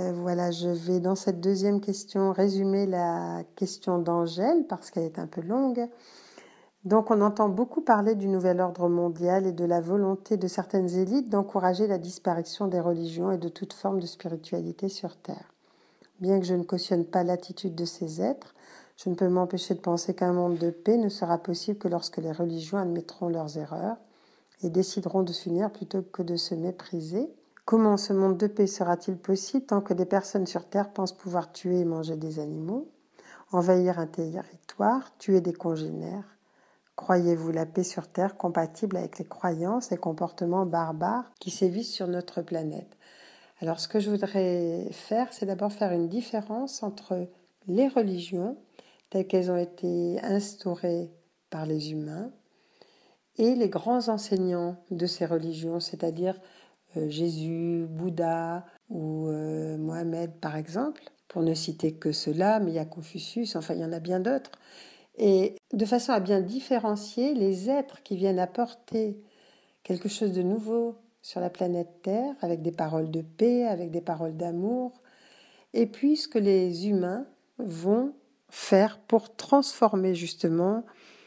Voilà, je vais dans cette deuxième question résumer la question d'Angèle parce qu'elle est un peu longue. Donc on entend beaucoup parler du nouvel ordre mondial et de la volonté de certaines élites d'encourager la disparition des religions et de toute forme de spiritualité sur Terre. Bien que je ne cautionne pas l'attitude de ces êtres, je ne peux m'empêcher de penser qu'un monde de paix ne sera possible que lorsque les religions admettront leurs erreurs et décideront de s'unir plutôt que de se mépriser. Comment ce monde de paix sera-t-il possible tant que des personnes sur Terre pensent pouvoir tuer et manger des animaux, envahir un territoire, tuer des congénères? Croyez-vous la paix sur Terre compatible avec les croyances et comportements barbares qui sévissent sur notre planète? Alors ce que je voudrais faire, c'est d'abord faire une différence entre les religions telles qu'elles ont été instaurées par les humains et les grands enseignants de ces religions, c'est-à-dire Jésus, Bouddha ou Mohamed par exemple, pour ne citer que ceux-là, mais il y a Confucius, enfin il y en a bien d'autres. Et de façon à bien différencier les êtres qui viennent apporter quelque chose de nouveau sur la planète Terre, avec des paroles de paix, avec des paroles d'amour, et puis ce que les humains vont faire pour transformer justement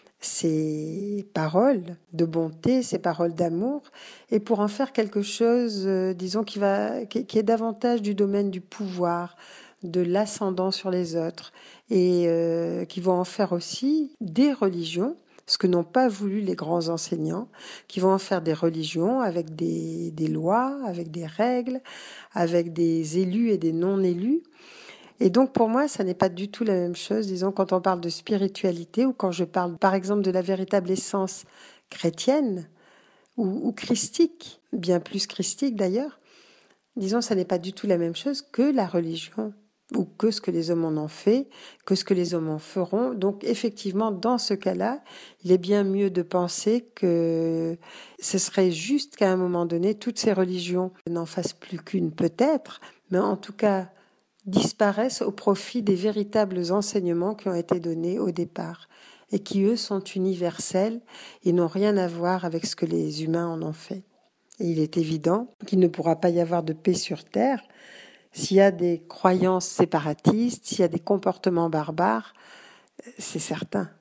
ces paroles de bonté, ces paroles d'amour, et pour en faire quelque chose, disons, qui est davantage du domaine du pouvoir, de l'ascendant sur les autres, et qui vont en faire aussi des religions, ce que n'ont pas voulu les grands enseignants, qui vont en faire des religions avec des lois, avec des règles, avec des élus et des non-élus. Et donc pour moi, ça n'est pas du tout la même chose, disons, quand on parle de spiritualité ou quand je parle par exemple de la véritable essence chrétienne ou christique, bien plus christique d'ailleurs. Disons, ça n'est pas du tout la même chose que la religion ou que ce que les hommes en ont fait, que ce que les hommes en feront. Donc effectivement, dans ce cas-là, il est bien mieux de penser que ce serait juste qu'à un moment donné, toutes ces religions n'en fassent plus qu'une peut-être, mais en tout cas disparaissent au profit des véritables enseignements qui ont été donnés au départ et qui, eux, sont universels et n'ont rien à voir avec ce que les humains en ont fait. Et il est évident qu'il ne pourra pas y avoir de paix sur Terre s'il y a des croyances séparatistes, s'il y a des comportements barbares, c'est certain.